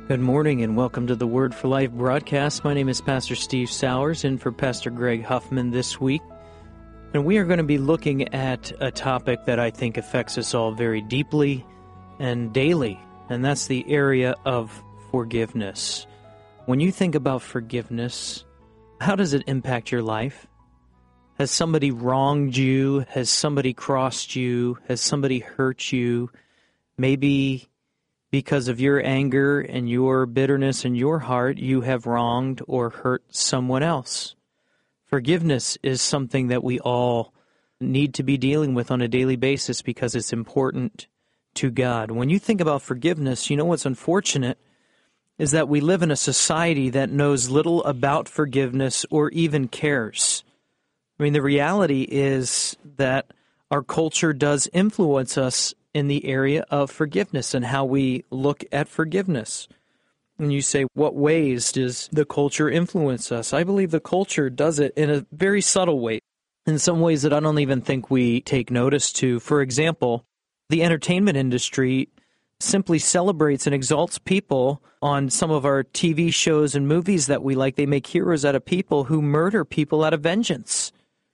Good morning and welcome to the Word for Life broadcast. My name is Pastor Steve Sowers, in for Pastor Greg Huffman this week. And we are going to be looking at a topic that I think affects us all very deeply and daily, and that's the area of forgiveness. When you think about forgiveness, how does it impact your life? Has somebody wronged you? Has somebody crossed you? Has somebody hurt you? Maybe because of your anger and your bitterness in your heart, you have wronged or hurt someone else. Forgiveness is something that we all need to be dealing with on a daily basis because it's important to God. When you think about forgiveness, you know what's unfortunate is that we live in a society that knows little about forgiveness or even cares. I mean, the reality is that our culture does influence us in the area of forgiveness and how we look at forgiveness. And you say, what ways does the culture influence us? I believe the culture does it in a very subtle way, in some ways that I don't even think we take notice to. For example, the entertainment industry simply celebrates and exalts people on some of our TV shows and movies that we like. They make heroes out of people who murder people out of vengeance.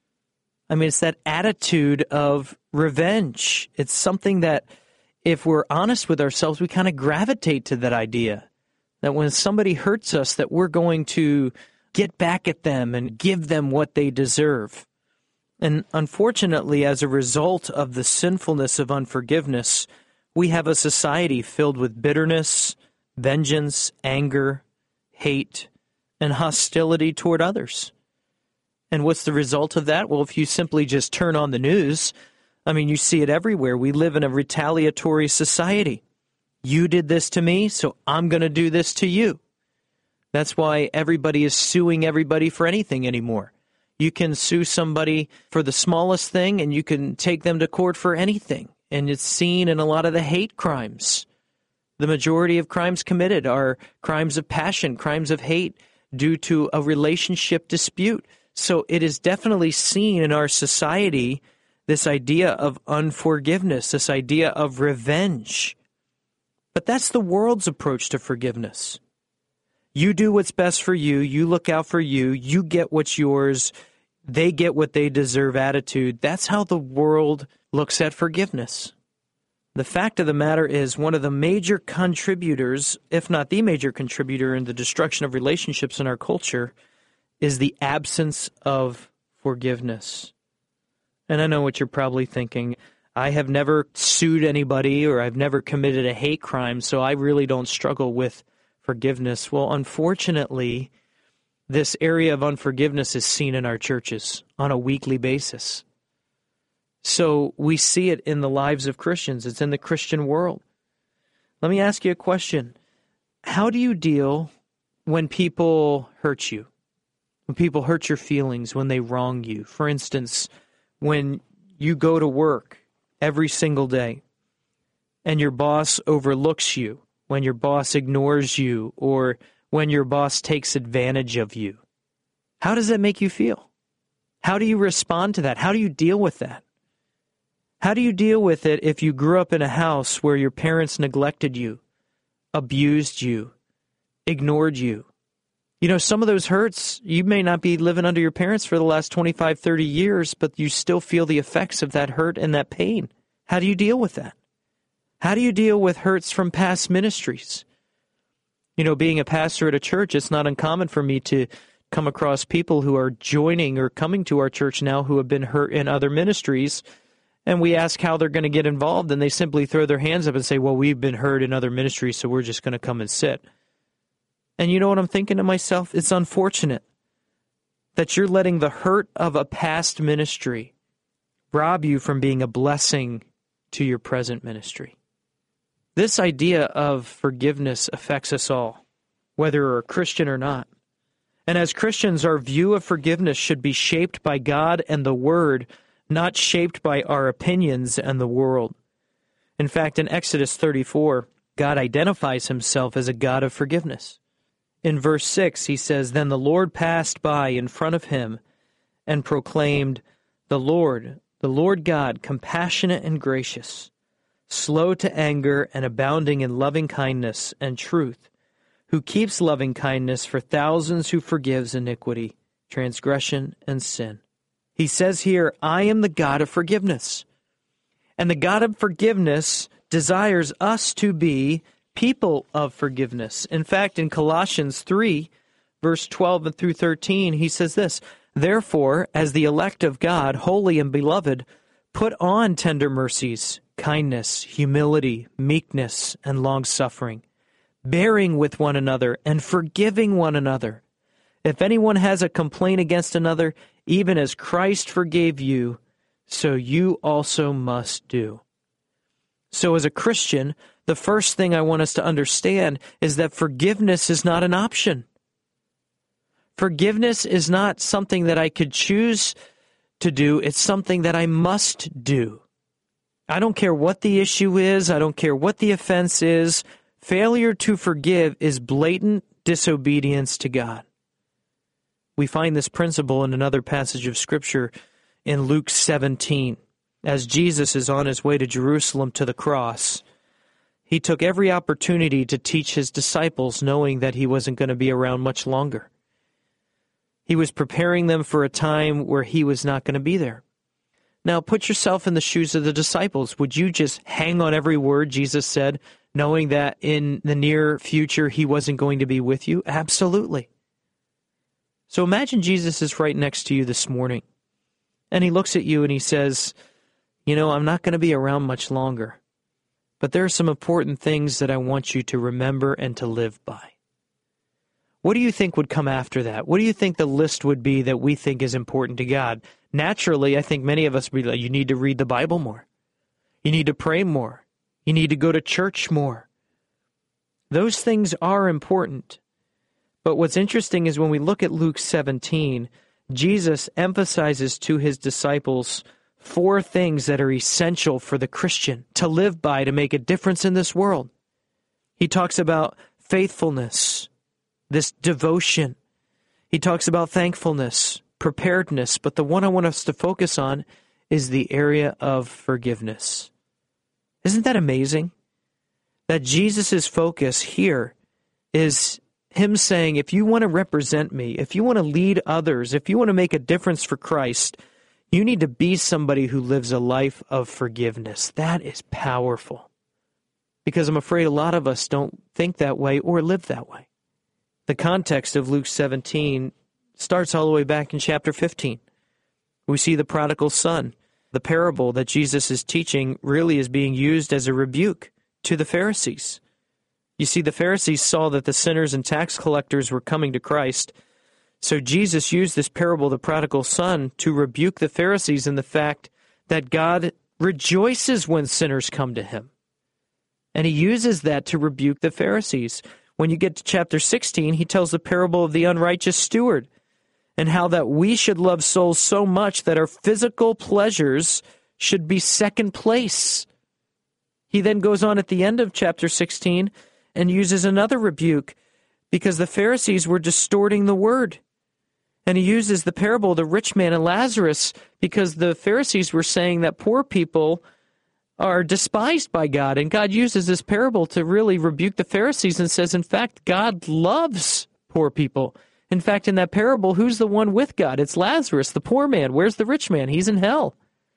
I mean, it's that attitude of revenge. It's something that, if we're honest with ourselves, we kind of gravitate to that idea. That when somebody hurts us, that we're going to get back at them and give them what they deserve. And unfortunately, as a result of the sinfulness of unforgiveness, we have a society filled with bitterness, vengeance, anger, hate, and hostility toward others. And what's the result of that? Well, if you simply just turn on the news, I mean, you see it everywhere. We live in a retaliatory society. You did this to me, so I'm going to do this to you. That's why everybody is suing everybody for anything anymore. You can sue somebody for the smallest thing, and you can take them to court for anything. And it's seen in a lot of the hate crimes. The majority of crimes committed are crimes of passion, crimes of hate, due to a relationship dispute. So it is definitely seen in our society, this idea of unforgiveness, this idea of revenge. But that's the world's approach to forgiveness. You do what's best for you, you look out for you, you get what's yours, they get what they deserve attitude. That's how the world looks at forgiveness. The fact of the matter is, one of the major contributors, if not the major contributor in the destruction of relationships in our culture, is the absence of forgiveness. And I know what you're probably thinking. I have never sued anybody or I've never committed a hate crime, so I really don't struggle with forgiveness. Well, unfortunately, this area of unforgiveness is seen in our churches on a weekly basis. So we see it in the lives of Christians. It's in the Christian world. Let me ask you a question. How do you deal when people hurt you? When people hurt your feelings, when they wrong you? For instance, when you go to work every single day and your boss overlooks you, when your boss ignores you, or when your boss takes advantage of you. How does that make you feel? How do you respond to that? How do you deal with that? How do you deal with it if you grew up in a house where your parents neglected you, abused you, ignored you? You know, some of those hurts, you may not be living under your parents for the last 25, 30 years, but you still feel the effects of that hurt and that pain. How do you deal with that? How do you deal with hurts from past ministries? You know, being a pastor at a church, it's not uncommon for me to come across people who are joining or coming to our church now who have been hurt in other ministries, and we ask how they're going to get involved, and they simply throw their hands up and say, well, we've been hurt in other ministries, so we're just going to come and sit. And you know what I'm thinking to myself? It's unfortunate that you're letting the hurt of a past ministry rob you from being a blessing to your present ministry. This idea of forgiveness affects us all, whether we're a Christian or not. And as Christians, our view of forgiveness should be shaped by God and the Word, not shaped by our opinions and the world. In fact, in Exodus 34, God identifies himself as a God of forgiveness. In verse 6, he says, "Then the Lord passed by in front of him and proclaimed, the Lord God, compassionate and gracious, slow to anger and abounding in loving kindness and truth, who keeps loving kindness for thousands, who forgives iniquity, transgression, and sin. He says here, I am the God of forgiveness. And the God of forgiveness desires us to be people of forgiveness. In fact, in Colossians 3, verse 12 and through 13, he says this, Therefore, as the elect of God, holy and beloved, put on tender mercies, kindness, humility, meekness, and long-suffering, bearing with one another and forgiving one another. If anyone has a complaint against another, even as Christ forgave you, so you also must do. So as a Christian, the first thing I want us to understand is that forgiveness is not an option. Forgiveness is not something that I could choose to do. It's something that I must do. I don't care what the issue is. I don't care what the offense is. Failure to forgive is blatant disobedience to God. We find this principle in another passage of Scripture in Luke 17. As Jesus is on his way to Jerusalem to the cross, he took every opportunity to teach his disciples, knowing that he wasn't going to be around much longer. He was preparing them for a time where he was not going to be there. Now, put yourself in the shoes of the disciples. Would you just hang on every word Jesus said, knowing that in the near future he wasn't going to be with you? Absolutely. So imagine Jesus is right next to you this morning, and he looks at you and he says, I'm not going to be around much longer, but there are some important things that I want you to remember and to live by. What do you think would come after that? What do you think the list would be that we think is important to God? Naturally, I think many of us would be like, you need to read the Bible more. You need to pray more. You need to go to church more. Those things are important. But what's interesting is when we look at Luke 17, Jesus emphasizes to his disciples 4 things that are essential for the Christian to live by to make a difference in this world. He talks about faithfulness, this devotion. He talks about thankfulness, preparedness, but the one I want us to focus on is the area of forgiveness. Isn't that amazing? That Jesus' focus here is him saying, if you want to represent me, if you want to lead others, if you want to make a difference for Christ, you need to be somebody who lives a life of forgiveness. That is powerful. Because I'm afraid a lot of us don't think that way or live that way. The context of Luke 17 starts all the way back in chapter 15. We see the prodigal son. The parable that Jesus is teaching really is being used as a rebuke to the Pharisees. You see, the Pharisees saw that the sinners and tax collectors were coming to Christ. So Jesus used this parable of the prodigal son to rebuke the Pharisees in the fact that God rejoices when sinners come to him. And he uses that to rebuke the Pharisees. When you get to chapter 16, he tells the parable of the unrighteous steward and how that we should love souls so much that our physical pleasures should be second place. He then goes on at the end of chapter 16 and uses another rebuke because the Pharisees were distorting the word. And he uses the parable of the rich man and Lazarus because the Pharisees were saying that poor people are despised by God. And God uses this parable to really rebuke the Pharisees and says, in fact, God loves poor people. In fact, in that parable, who's the one with God? It's Lazarus, the poor man. Where's the rich man? He's in hell.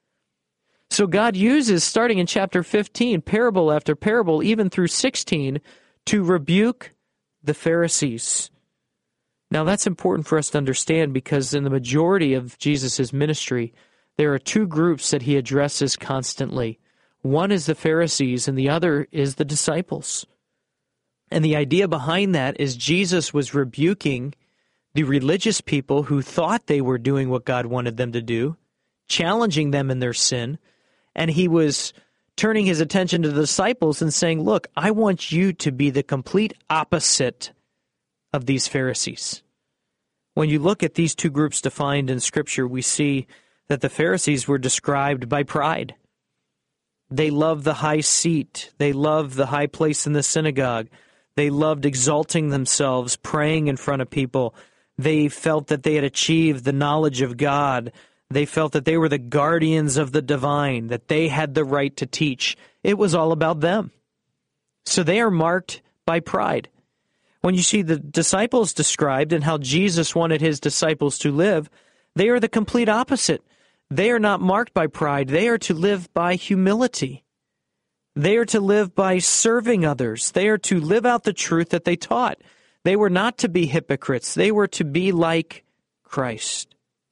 So God uses, starting in chapter 15, parable after parable, even through 16, to rebuke the Pharisees. Now, that's important for us to understand because in the majority of Jesus' ministry, there are 2 groups that he addresses constantly. One is the Pharisees, and the other is the disciples. And the idea behind that is Jesus was rebuking the religious people who thought they were doing what God wanted them to do, challenging them in their sin, and he was turning his attention to the disciples and saying, look, I want you to be the complete opposite of these Pharisees. When you look at these 2 groups defined in Scripture, we see that the Pharisees were described by pride. They loved the high seat. They loved the high place in the synagogue. They loved exalting themselves, praying in front of people. They felt that they had achieved the knowledge of God. They felt that they were the guardians of the divine, that they had the right to teach. It was all about them. So they are marked by pride. When you see the disciples described and how Jesus wanted his disciples to live, they are the complete opposite. They are not marked by pride. They are to live by humility. They are to live by serving others. They are to live out the truth that they taught. They were not to be hypocrites. They were to be like Christ.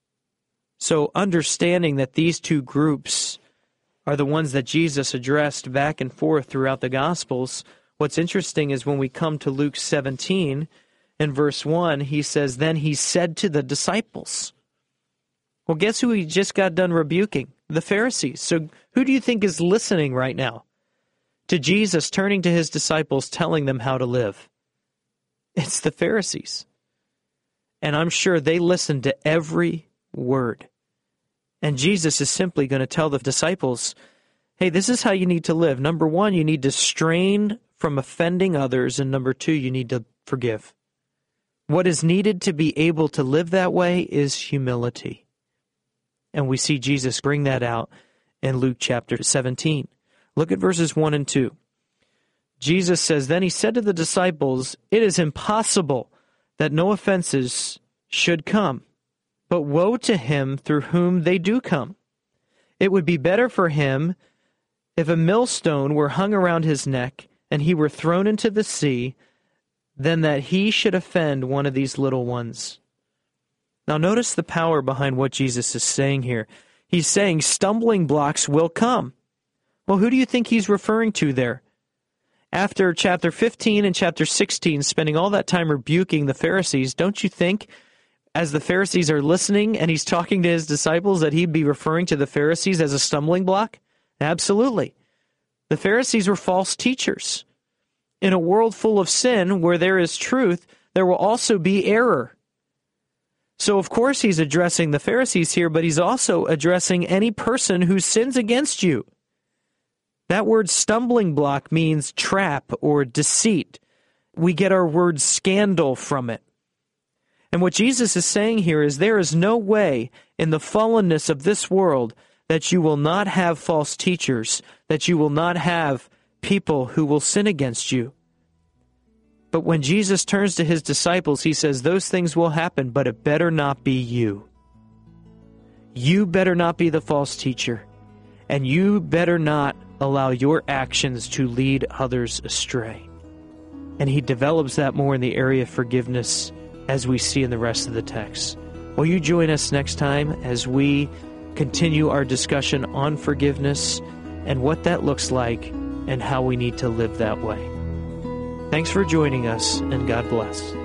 So understanding that these two groups are the ones that Jesus addressed back and forth throughout the Gospels, what's interesting is when we come to Luke 17, in verse 1, he says, "Then he said to the disciples." Well, guess who he just got done rebuking? The Pharisees. So who do you think is listening right now to Jesus turning to his disciples, telling them how to live? It's the Pharisees. And I'm sure they listened to every word. And Jesus is simply going to tell the disciples, hey, this is how you need to live. Number one, you need to strain from offending others. And number two, you need to forgive. What is needed to be able to live that way is humility. And we see Jesus bring that out in Luke chapter 17. Look at verses 1 and 2. Jesus says, "Then he said to the disciples, 'It is impossible that no offenses should come, but woe to him through whom they do come. It would be better for him if a millstone were hung around his neck and he were thrown into the sea, than that he should offend one of these little ones.'" Now notice the power behind what Jesus is saying here. He's saying stumbling blocks will come. Well, who do you think he's referring to there? After chapter 15 and chapter 16, spending all that time rebuking the Pharisees, don't you think, as the Pharisees are listening and he's talking to his disciples, that he'd be referring to the Pharisees as a stumbling block? Absolutely. The Pharisees were false teachers. In a world full of sin, where there is truth, there will also be error. So, of course, he's addressing the Pharisees here, but he's also addressing any person who sins against you. That word stumbling block means trap or deceit. We get our word scandal from it. And what Jesus is saying here is there is no way in the fallenness of this world that you will not have false teachers, that you will not have people who will sin against you. But when Jesus turns to his disciples, he says those things will happen, but it better not be you. You better not be the false teacher, and you better not allow your actions to lead others astray. And he develops that more in the area of forgiveness, as we see in the rest of the text. Will you join us next time as we continue our discussion on forgiveness and what that looks like and how we need to live that way? Thanks for joining us, and God bless.